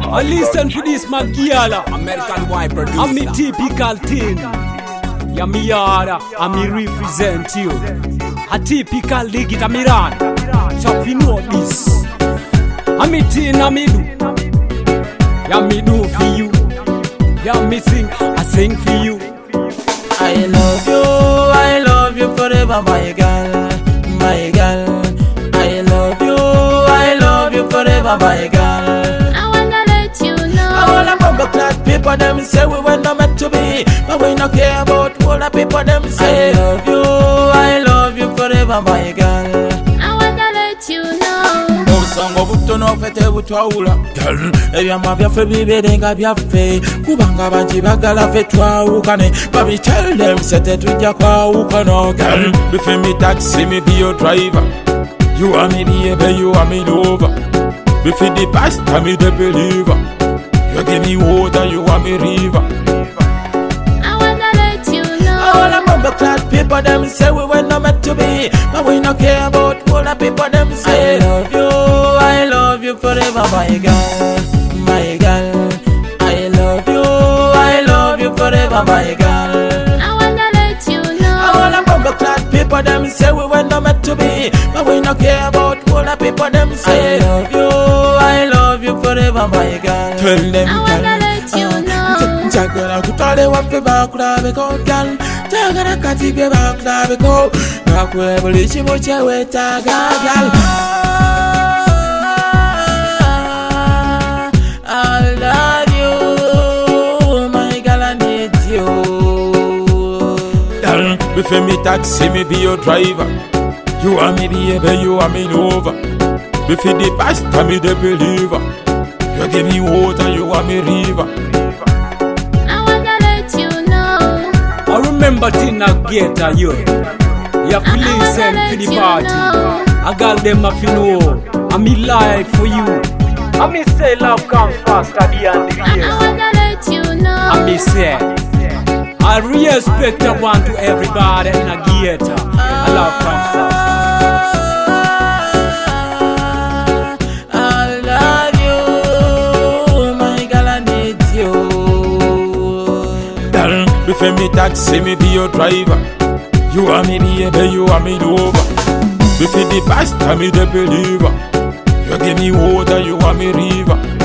I listen to this Magiala, American boy producer. I'm me typical thing. Ya me yada, I me represent you. A typical league it a me run. So you know this. I me thing I me do. Ya me do for you. Ya me sing, I sing for you. I love you forever, my girl, my girl. I love you forever, my girl. I wanna let you know. I wanna bumble clad people, them say we were not meant to be, but we not care about all the people, them say I love you forever, my girl. I wanna let you know. Obusango butono fete butwawula girl, ebyama byaffe biberenga byaffe kubanga bangi bagala ffe twawukane, but me tell them say tetujja kwawukana girl. Bife me taxi, me be your driver. You are me baby, you are me lover. Bife the pastor, me the believer. You give me water, you are me river. I wanna let you know. I wanna bumble clad people, them say we were not meant to be, but we not care about all the people, them say I love you forever, my girl, my girl. I love you forever, my girl. I wanna let you know. I wanna bumble clad people, them say we were not meant to be, but we not care about all the people, them say I love you forever, my girl. Tell them, I wanna let you know. Jagara kutale waffe bakulabeko girl, jagara katigwe bakulabeko, bakwe buli kimu kyewetaaga girl. I love you, my girl, I need you. Girl, before me taxi, me be your driver. You are me baby, you are me lover. Before the pastor, me the believer. You give me water, you are me river. I wanna let you know. I remember Tina Geta you. You have to listen to the party. I got them if you know. I'm in life for you. I me say love comes faster than the I years. wanna let you know. I me say I respect the one to everybody in a theater. I love comes faster. I love you, my girl, I need you. Girl, before me taxi, me be your driver. You are me baby, you are me lover. Before the pastor, me the believer. You give me water, you are me river.